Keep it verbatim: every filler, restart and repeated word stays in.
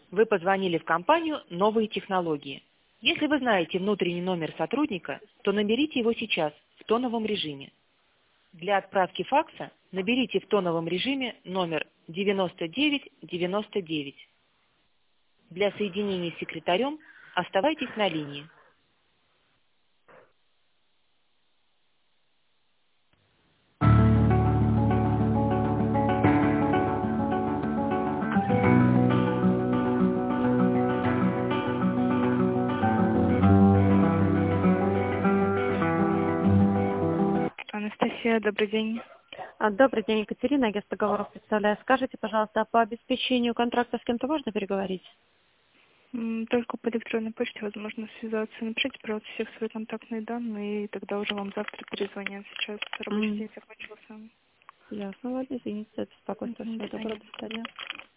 Вы позвонили в компанию «Новые технологии». Если вы знаете внутренний номер сотрудника, то наберите его сейчас в тоновом режиме. Для отправки факса наберите в тоновом режиме номер девяносто девять девяносто девять. Для соединения с секретарем оставайтесь на линии. Анастасия, добрый день. А, Добрый день, Екатерина, агентство договоров представляю. Скажите, пожалуйста, а по обеспечению контракта с кем-то можно переговорить? М, Только по электронной почте возможно связаться. Напишите, пожалуйста, все свои контактные данные, и тогда уже вам завтра перезвонят. Сейчас рабочий М, день закончился. Ясно, ладно, извините за это беспокойство. Мгм, Всего до доброго, свидания. до свидания.